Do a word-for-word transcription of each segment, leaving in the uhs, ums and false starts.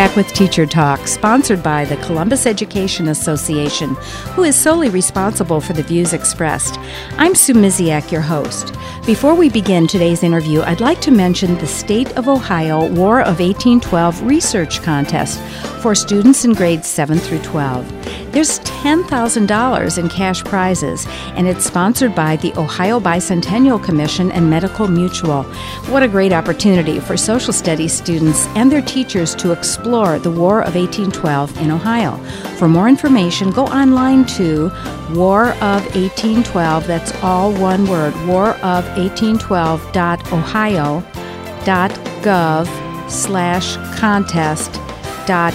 back with Teacher Talk, sponsored by the Columbus Education Association, who is solely responsible for the views expressed. I'm Sue Miziak, your host. Before we begin today's interview, I'd like to mention the State of Ohio War of eighteen twelve Research Contest for students in grades seven through twelve. There's ten thousand dollars in cash prizes, and it's sponsored by the Ohio Bicentennial Commission and Medical Mutual. What a great opportunity for social studies students and their teachers to explore the War of eighteen twelve in Ohio. For more information, go online to War of eighteen twelve, that's all one word, war of eighteen twelve dot ohio dot gov slash contest dot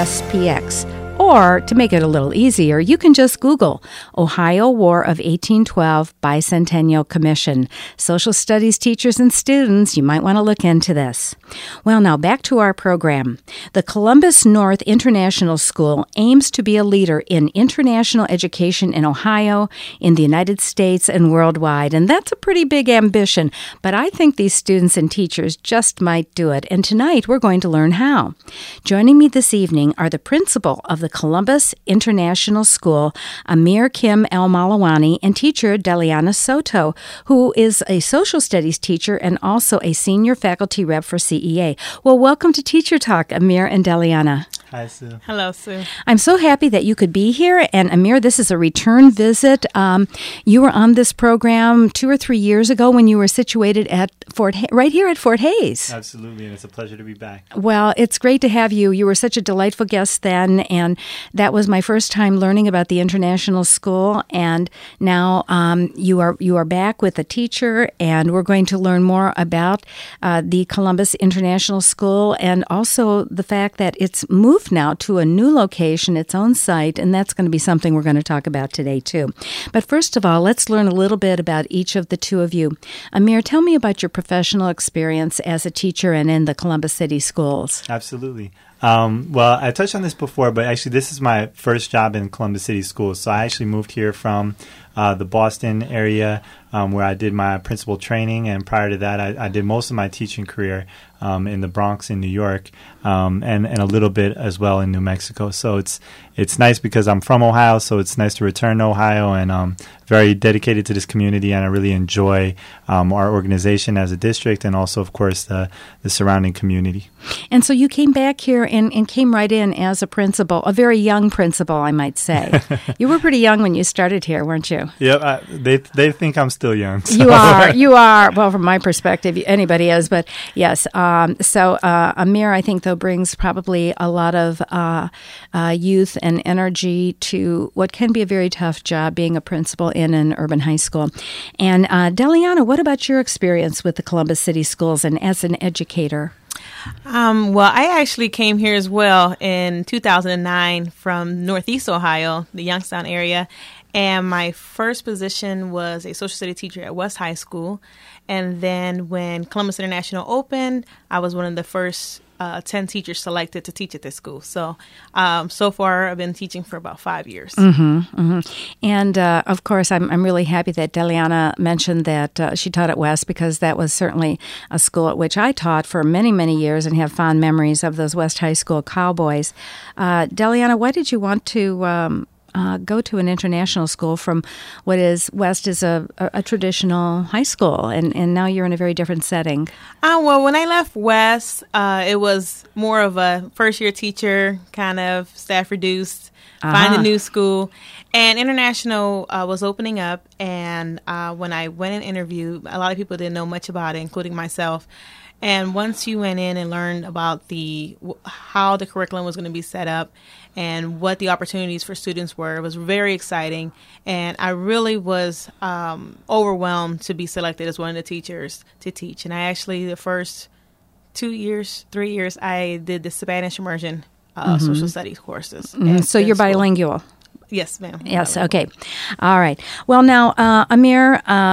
aspx. Or, to make it a little easier, you can just Google Ohio War of eighteen twelve Bicentennial Commission. Social studies teachers and students, you might want to look into this. Well, now back to our program. The Columbus North International School aims to be a leader in international education in Ohio, in the United States, and worldwide. And that's a pretty big ambition, but I think these students and teachers just might do it. And tonight, we're going to learn how. Joining me this evening are the principal of the Columbus International School, Amir Kim El-Malawani, and teacher Deliana Soto, who is a social studies teacher and also a senior faculty rep for C E A. Well, welcome to Teacher Talk, Amir and Deliana. Hi, Sue. Hello, Sue. I'm so happy that you could be here. And Amir, this is a return visit. Um, you were on this program two or three years ago when you were situated at Fort ha- right here at Fort Hays. Absolutely, and it's a pleasure to be back. Well, it's great to have you. You were such a delightful guest then, and that was my first time learning about the international school. And now um, you are you are back with a teacher, and we're going to learn more about uh, the Columbus International School and also the fact that it's moved now to a new location, its own site, and that's going to be something we're going to talk about today too. But first of all, let's learn a little bit about each of the two of you. Amir, tell me about your professional experience as a teacher and in the Columbus City schools. Absolutely. Um, well, I touched on this before, but actually this is my first job in Columbus City Schools. So I actually moved here from uh, the Boston area um, where I did my principal training, and prior to that I, I did most of my teaching career um, in the Bronx in New York um, and, and a little bit as well in New Mexico. So it's it's nice because I'm from Ohio, so it's nice to return to Ohio, and um, very dedicated to this community, and I really enjoy um, our organization as a district and also, of course, the, the surrounding community. And so you came back here and, and came right in as a principal, a very young principal, I might say. You were pretty young when you started here, weren't you? Yeah, uh, they they think I'm still young. So. You are. You are. Well, from my perspective, anybody is. But yes, um, so uh, Amir, I think, though, brings probably a lot of uh, uh, youth and energy to what can be a very tough job, being a principal in an urban high school. And uh, Deliana, what about your experience with the Columbus City Schools and as an educator? Um, well, I actually came here as well in two thousand nine from Northeast Ohio, the Youngstown area. And my first position was a social studies teacher at West High School. And then when Columbus International opened, I was one of the first uh, ten teachers selected to teach at this school. So um, so far, I've been teaching for about five years. Mm-hmm, mm-hmm. And, uh, of course, I'm I'm really happy that Deliana mentioned that uh, she taught at West, because that was certainly a school at which I taught for many, many years and have fond memories of those West High School Cowboys. Uh, Deliana, why did you want to um, uh, go to an international school from what is West is a, a, a traditional high school, and, and now you're in a very different setting? Uh, well, when I left West, uh, it was more of a first-year teacher, kind of staff reduced, uh-huh. Find a new school. And international uh, was opening up, and uh, when I went and interviewed, a lot of people didn't know much about it, including myself. And once you went in and learned about the how the curriculum was going to be set up and what the opportunities for students were, it was very exciting. And I really was um, overwhelmed to be selected as one of the teachers to teach. And I actually, the first two years, three years, I did the Spanish immersion uh, mm-hmm. social studies courses. Mm-hmm. So you're bilingual? Yes, ma'am. Yes, okay. All right. Well, now, uh, Amir, um,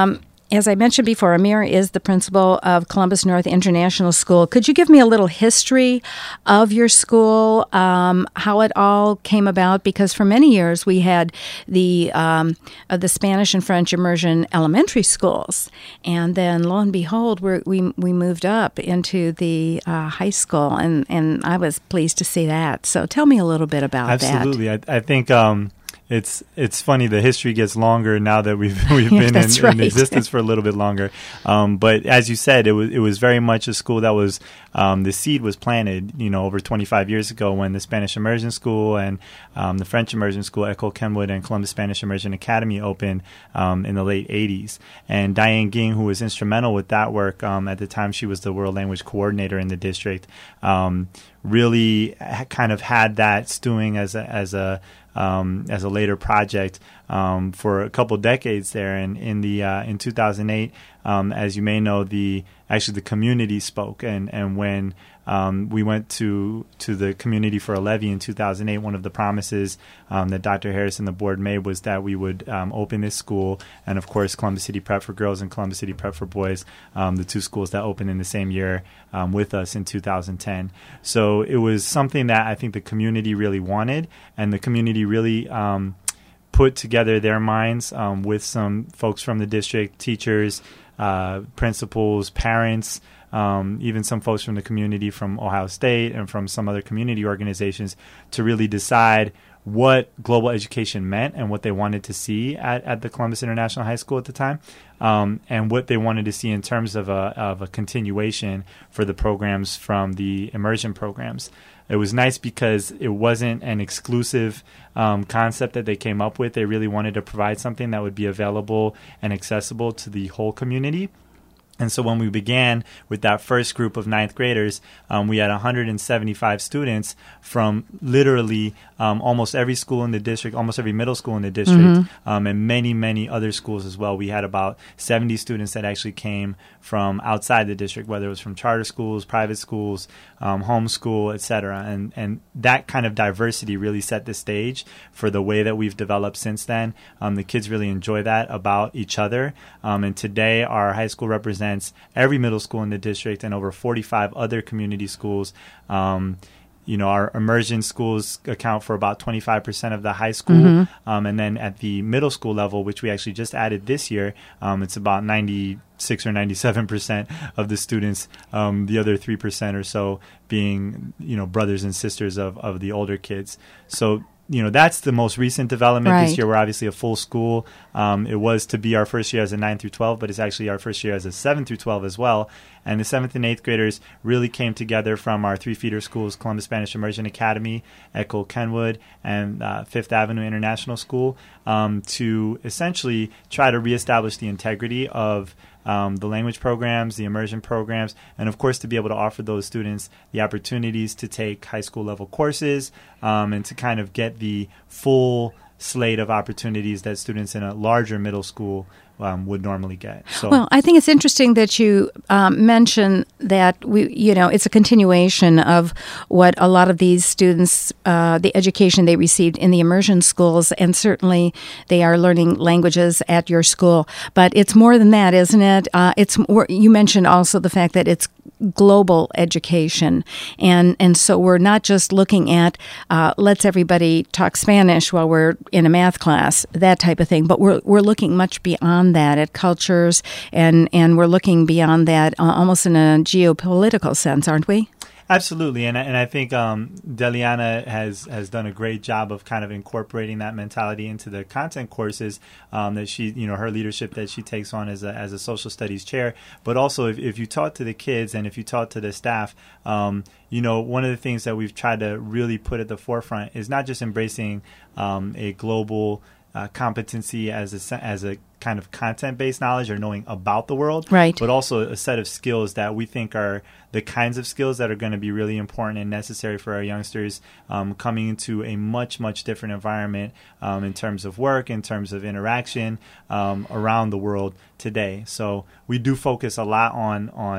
as I mentioned before, Amir is the principal of Columbus North International School. Could you give me a little history of your school, um, how it all came about? Because for many years we had the um, uh, the Spanish and French immersion elementary schools, and then lo and behold, we're, we we moved up into the uh, high school, and, and I was pleased to see that. So tell me a little bit about Absolutely. that. Absolutely. I, I think um, it's it's funny. The history gets longer now that we've we've been yeah, in, right. in existence for a little bit longer. Um, but as you said, it was it was very much a school that was um, the seed was planted, you know, over twenty-five years ago when the Spanish Immersion School and um, the French Immersion School, Ecole Kenwood, and Columbus Spanish Immersion Academy opened um, in the late eighties. And Diane Ging, who was instrumental with that work um, at the time, she was the world language coordinator in the district. Um, really ha- kind of had that stewing as a as a Um, as a later project um, for a couple decades there, and in the uh, in two thousand eight, um, as you may know, the actually the community spoke, and and when um, we went to to the community for a levy in two thousand eight, one of the promises um, that Doctor Harris and the board made was that we would um, open this school, and of course Columbus City Prep for Girls and Columbus City Prep for Boys, um, the two schools that opened in the same year um, with us in two thousand ten. So it was something that I think the community really wanted, and the community really um, put together their minds um, with some folks from the district, teachers, uh, principals, parents, um, even some folks from the community from Ohio State and from some other community organizations to really decide what global education meant and what they wanted to see at, at the Columbus International High School at the time, um, and what they wanted to see in terms of a, of a continuation for the programs from the immersion programs. It was nice because it wasn't an exclusive um, concept that they came up with. They really wanted to provide something that would be available and accessible to the whole community. And so when we began with that first group of ninth graders, um, we had one hundred seventy-five students from literally um, almost every school in the district, almost every middle school in the district, mm-hmm. um, and many, many other schools as well. We had about seventy students that actually came from outside the district, whether it was from charter schools, private schools, um, homeschool, et cetera. And, and that kind of diversity really set the stage for the way that we've developed since then. Um, the kids really enjoy that about each other. Um, and today our high school represents every middle school in the district and over forty-five other community schools. Um, you know, our immersion schools account for about twenty-five percent of the high school. Mm-hmm. Um, and then at the middle school level, which we actually just added this year, um, it's about ninety-six or ninety-seven percent of the students, um, the other three percent or so being, you know, brothers and sisters of, of the older kids. So, you know, that's the most recent development. Right. This year, we're obviously a full school. Um, it was to be our first year as a nine through twelve, but it's actually our first year as a seven through twelve as well. And the seventh and eighth graders really came together from our three feeder schools, Columbus Spanish Immersion Academy, Ecole Kenwood, and uh, Fifth Avenue International School, um, to essentially try to reestablish the integrity of Um, the language programs, the immersion programs, and of course to be able to offer those students the opportunities to take high school level courses um, and to kind of get the full slate of opportunities that students in a larger middle school um, would normally get. So, well, I think it's interesting that you um, mention that we, you know, it's a continuation of what a lot of these students, uh, the education they received in the immersion schools, and certainly they are learning languages at your school. But it's more than that, isn't it? Uh, it's more, you mentioned also the fact that it's global education, and and so we're not just looking at uh, let's everybody talk Spanish while we're in a math class, that type of thing, but we're we're looking much beyond that at cultures, and and we're looking beyond that uh, almost in a geopolitical sense, aren't we? Absolutely, and and I think um, Deliana has has done a great job of kind of incorporating that mentality into the content courses um, that she, you know, her leadership that she takes on as a as a social studies chair. But also, if, if you talk to the kids and if you talk to the staff, um, you know, one of the things that we've tried to really put at the forefront is not just embracing um, a global Uh, competency as a as a kind of content-based knowledge or knowing about the world, right? But also a set of skills that we think are the kinds of skills that are going to be really important and necessary for our youngsters um, coming into a much, much different environment um, in terms of work, in terms of interaction um, around the world today. So we do focus a lot on on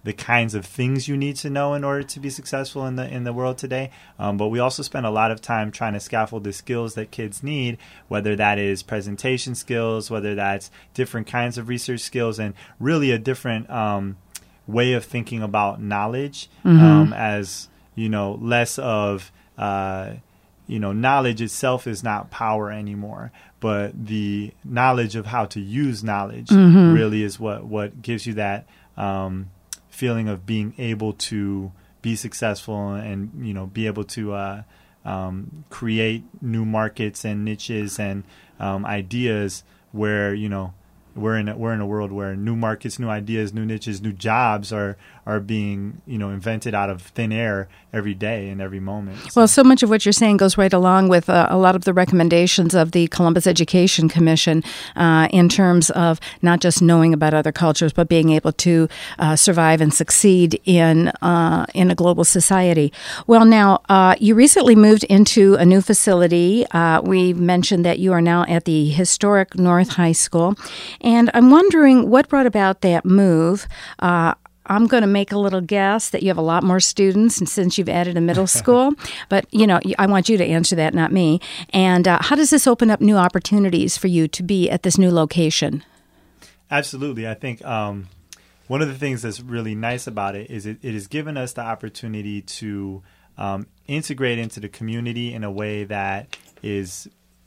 the kinds of things you need to know in order to be successful in the in the world today. Um, but we also spend a lot of time trying to scaffold the skills that kids need, whether that is presentation skills, whether that's different kinds of research skills, and really a different um, way of thinking about knowledge mm-hmm. um, as, you know, less of, uh, you know, knowledge itself is not power anymore, but the knowledge of how to use knowledge mm-hmm. really is what, what gives you that um, feeling of being able to be successful and, you know, be able to uh, um, create new markets and niches and um, ideas where, you know, we're in a, we're in a world where new markets, new ideas, new niches, new jobs are are being, you know, invented out of thin air every day and every moment. So. Well, so much of what you're saying goes right along with uh, a lot of the recommendations of the Columbus Education Commission uh, in terms of not just knowing about other cultures, but being able to uh, survive and succeed in uh, in a global society. Well, now, uh, you recently moved into a new facility. Uh, we mentioned that you are now at the historic North High School. And I'm wondering what brought about that move. Uh, I'm going to make a little guess that you have a lot more students and since you've added a middle school. But, you know, I want you to answer that, not me. And uh, how does this open up new opportunities for you to be at this new location? Absolutely. I think um, one of the things that's really nice about it is it, it has given us the opportunity to um, integrate into the community in a way that is,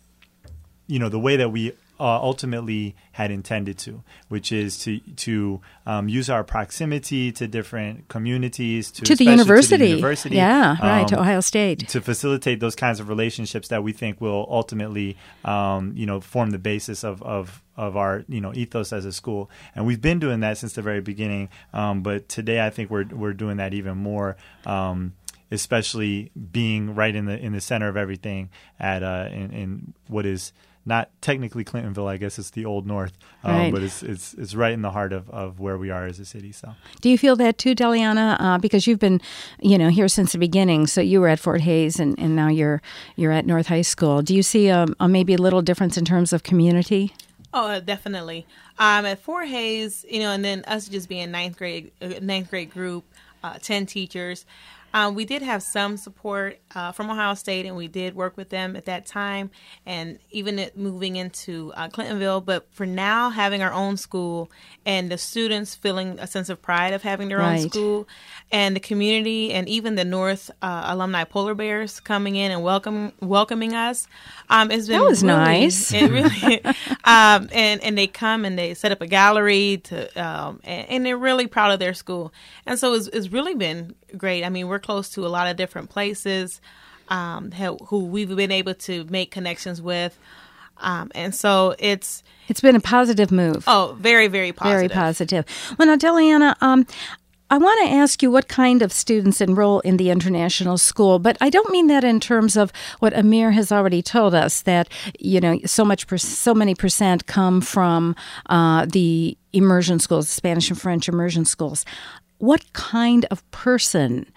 you know, the way that we Uh, ultimately had intended to, which is to to um, use our proximity to different communities, to, to, the university. to the university, yeah, um, right, to Ohio State, to facilitate those kinds of relationships that we think will ultimately, um, you know, form the basis of, of of our, you know, ethos as a school. And we've been doing that since the very beginning, um, but today I think we're we're doing that even more. Um, especially being right in the in the center of everything at uh, in, in what is not technically Clintonville, I guess it's the Old North, um, right. but it's it's it's right in the heart of, of where we are as a city. So, do you feel that too, Deliana? Uh, because you've been, you know, here since the beginning. So you were at Fort Hays, and, and now you're you're at North High School. Do you see a, a maybe a little difference in terms of community? Oh, uh, definitely. Um, at Fort Hays, you know, and then us just being ninth grade uh, ninth grade group, uh, ten teachers. Um, we did have some support uh, from Ohio State, and we did work with them at that time, and even it moving into uh, Clintonville. But for now, having our own school and the students feeling a sense of pride of having their right. own school, and the community, and even the North uh, alumni polar bears coming in and welcome welcoming us, um, it's been that was really, nice. It really, um, and and they come and they set up a gallery to, um, and, and they're really proud of their school, and so it's, it's really been great. I mean, we're close to a lot of different places um, who we've been able to make connections with. Um, and so it's... It's been a positive move. Oh, very, very positive. Very positive. Well, now, Deliana, um, I want to ask you what kind of students enroll in the international school, but I don't mean that in terms of what Amir has already told us, that, you know, so much, per- so many percent come from uh, the immersion schools, Spanish and French immersion schools. What kind of person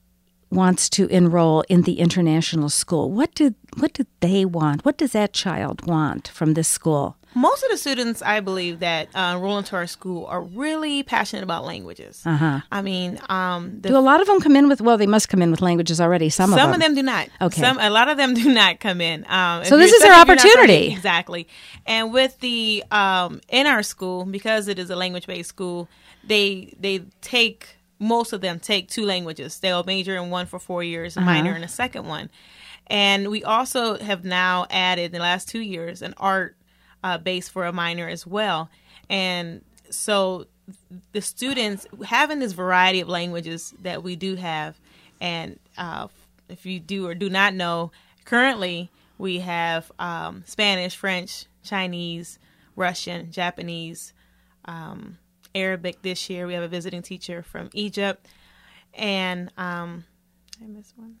wants to enroll in the international school? What do what do they want? What does that child want from this school? Most of the students, I believe, that uh, enroll into our school are really passionate about languages. Uh-huh. I mean, um, the do a lot of them come in with? Well, they must come in with languages already. Some, some of them. of them do not. Okay, some, a lot of them do not come in. Um, so this is their opportunity, exactly. And with the um, in our school, because it is a language-based school, they they take. Most of them take two languages. They'll major in one for four years, and uh-huh. minor in a second one. And we also have now added in the last two years an art uh, base for a minor as well. And so the students, having this variety of languages that we do have, and uh, if you do or do not know, currently we have um, Spanish, French, Chinese, Russian, Japanese, um Arabic this year. We have a visiting teacher from Egypt. And um, I missed one.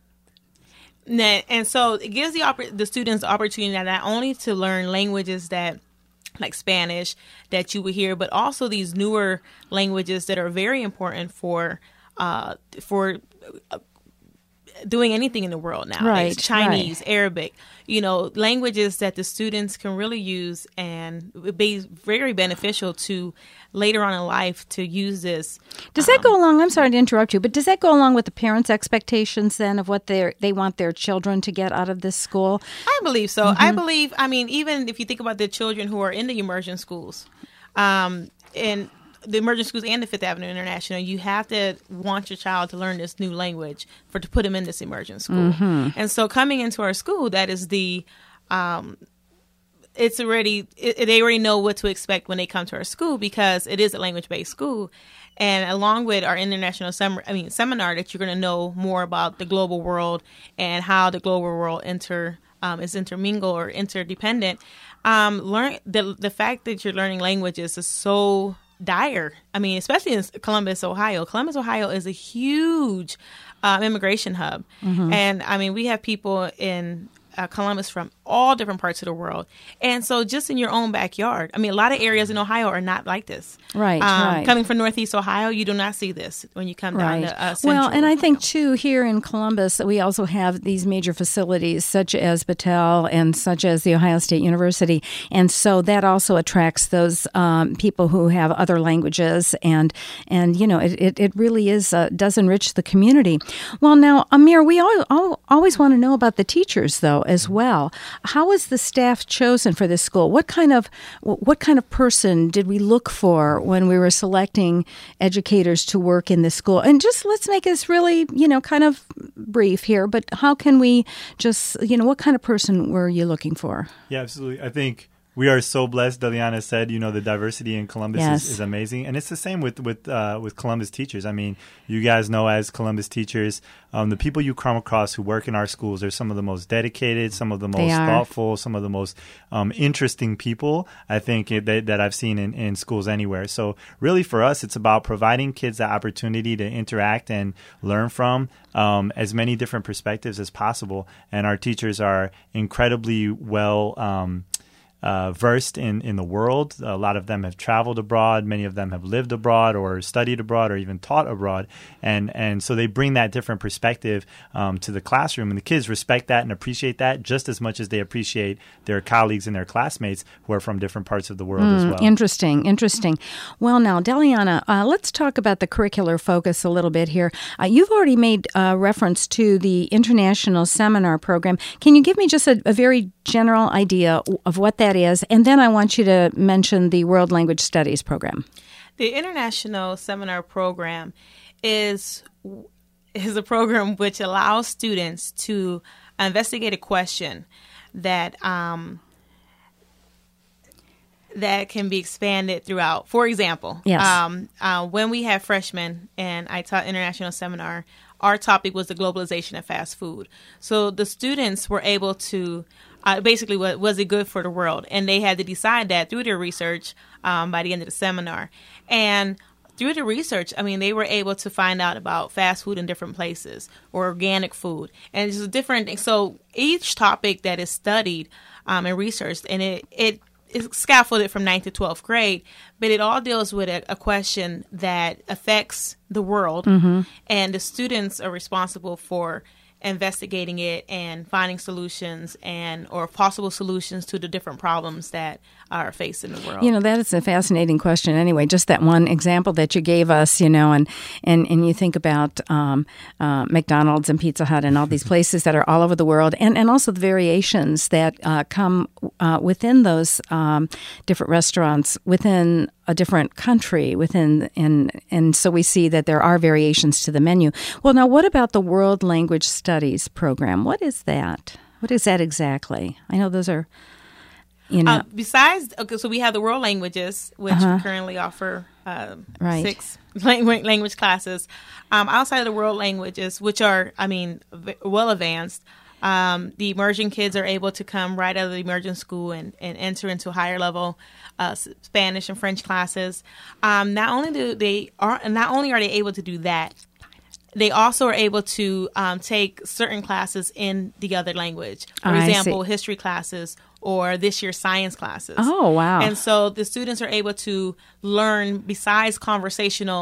And so it gives the oppor- the students the opportunity not only to learn languages that, like Spanish, that you would hear, but also these newer languages that are very important for uh, for doing anything in the world now. Right, Chinese, right. Arabic, you know, languages that the students can really use and be very beneficial to later on in life to use this. Does that um, go along, I'm sorry to interrupt you, but does that go along with the parents' expectations then of what they they want their children to get out of this school? I believe so. Mm-hmm. I believe, I mean, even if you think about the children who are in the immersion schools, um, and the immersion schools and the Fifth Avenue International, you have to want your child to learn this new language for to put them in this immersion school. Mm-hmm. And so coming into our school, that is the, um, it's already, it, they already know what to expect when they come to our school because it is a language-based school. And along with our international sem- I mean, seminar, that you're going to know more about the global world and how the global world inter um, is intermingled or interdependent. Um, learn the the fact that you're learning languages is so dire. I mean, especially in Columbus, Ohio. Columbus, Ohio is a huge um, immigration hub. Mm-hmm. And I mean, we have people in uh, Columbus from all different parts of the world. And so just in your own backyard, I mean, a lot of areas in Ohio are not like this. Right, um, right. Coming from Northeast Ohio, you do not see this when you come down right. to uh, Central Well, and I Ohio. think, too, here in Columbus, we also have these major facilities such as Battelle and such as the Ohio State University. And so that also attracts those um, people who have other languages. And, and you know, it, it, it really is uh, does enrich the community. Well, now, Amir, we all, all, always want to know about the teachers, though, as well. How was the staff chosen for this school? What kind of what kind of person did we look for when we were selecting educators to work in this school? And just let's make this really, you know, kind of brief here, but how can we just, you know, what kind of person were you looking for? Yeah, absolutely. I think we are so blessed. Deliana said, you know, the diversity in Columbus yes. is, is amazing. And it's the same with with uh, with Columbus teachers. I mean, you guys know as Columbus teachers, um, the people you come across who work in our schools are some of the most dedicated, some of the most thoughtful, some of the most um, interesting people, I think, it, that, that I've seen in, in schools anywhere. So really for us, it's about providing kids the opportunity to interact and learn from um, as many different perspectives as possible. And our teachers are incredibly well um Uh, versed in, in the world. A lot of them have traveled abroad. Many of them have lived abroad or studied abroad or even taught abroad. And and so they bring that different perspective um, to the classroom. And the kids respect that and appreciate that just as much as they appreciate their colleagues and their classmates who are from different parts of the world mm, as well. Interesting, interesting. Well, now, Deliana, uh, let's talk about the curricular focus a little bit here. Uh, you've already made uh, reference to the International Seminar Program. Can you give me just a, a very general idea of what that is, and then I want you to mention the World Language Studies program. The International Seminar Program is is a program which allows students to investigate a question that um, that can be expanded throughout. For example, yes. um, uh, when we had freshmen and I taught international seminar, our topic was the globalization of fast food. So the students were able to Uh, basically, what was it good for the world? And they had to decide that through their research um, by the end of the seminar. And through the research, I mean, they were able to find out about fast food in different places or organic food. And it's just different. So each topic that is studied um, and researched, and it, it is scaffolded from ninth to twelfth grade, but it all deals with a, a question that affects the world. Mm-hmm. And the students are responsible for investigating it and finding solutions and or possible solutions to the different problems that are faced in the world. You know, that is a fascinating question anyway, just that one example that you gave us, you know, and, and, and you think about um, uh, McDonald's and Pizza Hut and all these places that are all over the world, and, and also the variations that uh, come uh, within those um, different restaurants within a different country within, and and so we see that there are variations to the menu. Well, now, what about the World Language Studies program? What is that? What is that exactly? I know those are, you know. Uh, besides, okay, so we have the world languages, which uh-huh. currently offer um, right. six language, language classes. Um, outside of the world languages, which are, I mean, v- well advanced, Um, the immersion kids are able to come right out of the immersion school and, and enter into higher level uh, Spanish and French classes. Um, not only do they are not only are they able to do that, they also are able to um, take certain classes in the other language. For I example, see. history classes or this year's science classes. Oh, wow. And so the students are able to learn besides conversational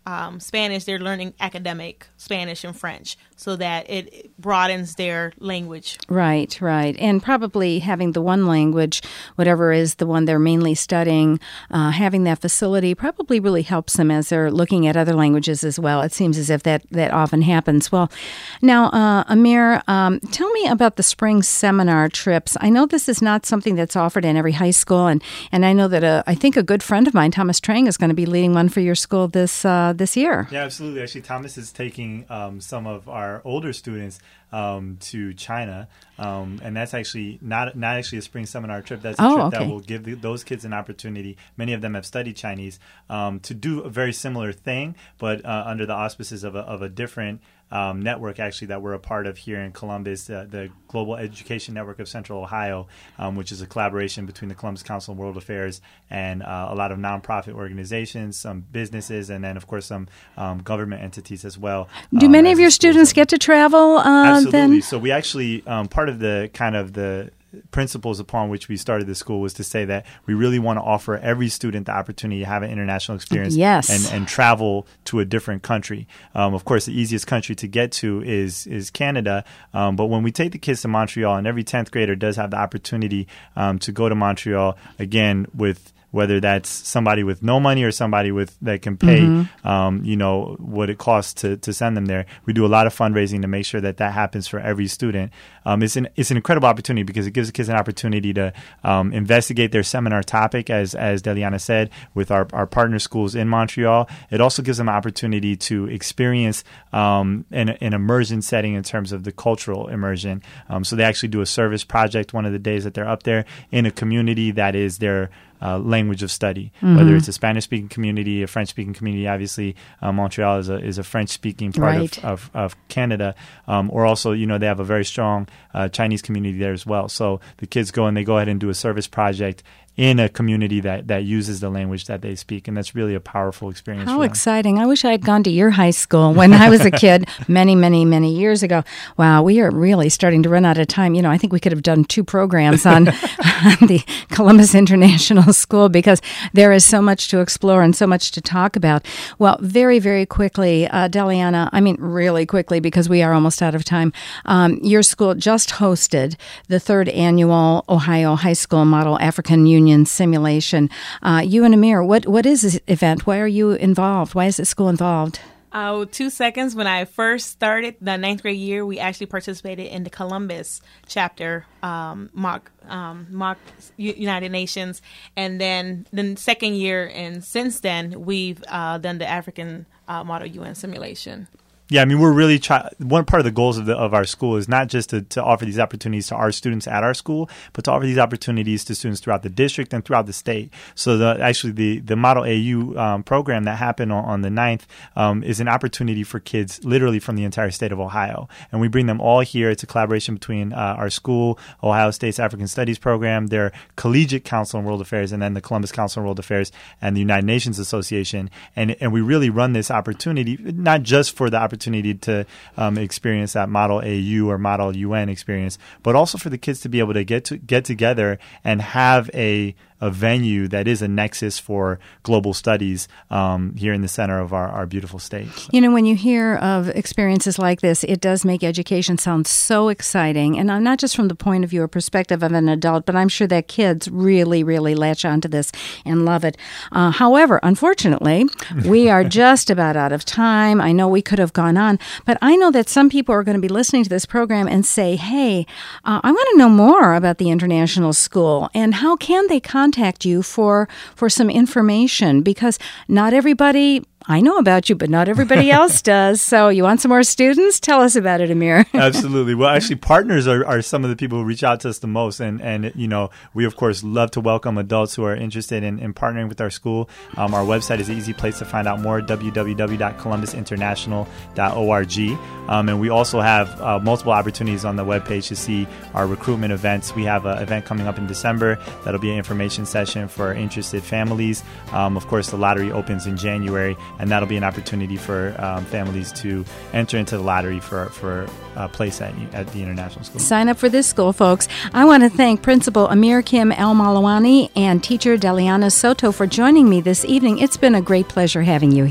um, Spanish, they're learning academic Spanish and French so that it broadens their language. Right, right. And probably having the one language, whatever is the one they're mainly studying, uh, having that facility probably really helps them as they're looking at other languages as well. It seems as if that, that often happens. Well, now, uh, Amir, um, tell me about the spring seminar trips. I know this is not something that's offered in every high school, and, and I know that a, I think a good friend of mine, Thomas Trang, is going to be leading one for your school this uh, this year. Yeah, absolutely. Actually, Thomas is taking um, some of our older students um, to China, um, and that's actually not not actually a spring seminar trip. That's a oh, trip okay. that will give the, those kids an opportunity. Many of them have studied Chinese um, to do a very similar thing, but uh, under the auspices of a, of a different Um, network actually that we're a part of here in Columbus, uh, the Global Education Network of Central Ohio, um, which is a collaboration between the Columbus Council on World Affairs and uh, a lot of nonprofit organizations, some businesses, and then of course some um, government entities as well. Do um, many of your students get to travel uh, Absolutely. then? So we actually, um, part of the kind of the principles upon which we started the school was to say that we really want to offer every student the opportunity to have an international experience yes. and, and travel to a different country. Um, of course, the easiest country to get to is is Canada, um, but when we take the kids to Montreal, and every tenth grader does have the opportunity um, to go to Montreal, again, with whether that's somebody with no money or somebody with that can pay, mm-hmm. um, you know, what it costs to, to send them there. We do a lot of fundraising to make sure that that happens for every student. Um, it's an it's an incredible opportunity because it gives the kids an opportunity to um, investigate their seminar topic, as as Deliana said, with our, our partner schools in Montreal. It also gives them an opportunity to experience um, an, an immersion setting in terms of the cultural immersion. Um, so they actually do a service project one of the days that they're up there in a community that is their Uh, language of study, mm-hmm. whether it's a Spanish-speaking community, a French-speaking community. Obviously, uh, Montreal is a is a French-speaking part right. of, of, of Canada, um, or also, you know, they have a very strong uh, Chinese community there as well. So the kids go and they go ahead and do a service project in a community that, that uses the language that they speak, and that's really a powerful experience. How for them. exciting. I wish I had gone to your high school when I was a kid many, many, many years ago. Wow, we are really starting to run out of time. You know, I think we could have done two programs on, on the Columbus International School because there is so much to explore and so much to talk about. Well, very, very quickly, uh, Deliana, I mean really quickly because we are almost out of time. Um, your school just hosted the third annual Ohio High School Model African Union simulation. Uh, you and Amir, what what is this event? Why are you involved? Why is the school involved? Uh, two seconds. When I first started the ninth grade year, we actually participated in the Columbus chapter um, mock um, mock United Nations, and then the second year, and since then we've uh, done the African uh, Model U N simulation. Yeah, I mean, we're really try- one part of the goals of the, of our school is not just to, to offer these opportunities to our students at our school, but to offer these opportunities to students throughout the district and throughout the state. So the, actually the, the Model A U um, program that happened on, on the ninth um, is an opportunity for kids literally from the entire state of Ohio. And we bring them all here. It's a collaboration between uh, our school, Ohio State's African Studies program, their Collegiate Council on World Affairs, and then the Columbus Council on World Affairs and the United Nations Association. And, and we really run this opportunity, not just for the opportunity opportunity to um, experience that Model A U or Model U N experience, but also for the kids to be able to get to get together and have a a venue that is a nexus for global studies um, here in the center of our, our beautiful state. So. You know, when you hear of experiences like this, it does make education sound so exciting. And I'm not just from the point of view or perspective of an adult, but I'm sure that kids really, really latch onto this and love it. Uh, however, unfortunately, we are just about out of time. I know we could have gone on, but I know that some people are going to be listening to this program and say, hey, uh, I want to know more about the International School, and how can they contact contact you for for some information, because not everybody, I know about you, but not everybody else does. So you want some more students? Tell us about it, Amir. Absolutely. Well, actually, partners are, are some of the people who reach out to us the most. And, and you know, we, of course, love to welcome adults who are interested in, in partnering with our school. Um, our website is an easy place to find out more, w w w dot columbus international dot org. Um, and we also have uh, multiple opportunities on the webpage to see our recruitment events. We have an event coming up in December. That'll be an information session for interested families. Um, of course, the lottery opens in January, and that'll be an opportunity for um, families to enter into the lottery for for a place at, at the International School. Sign up for this school, folks. I want to thank Principal Amir Kim El-Malawani and teacher Deliana Soto for joining me this evening. It's been a great pleasure having you here.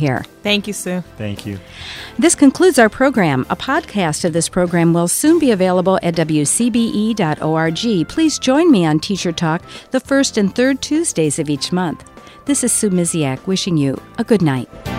Thank you, Sue. Thank you. This concludes our program. A podcast of this program will soon be available at w c b e dot org. Please join me on Teacher Talk the first and third Tuesdays of each month. This is Sue Miziak wishing you a good night.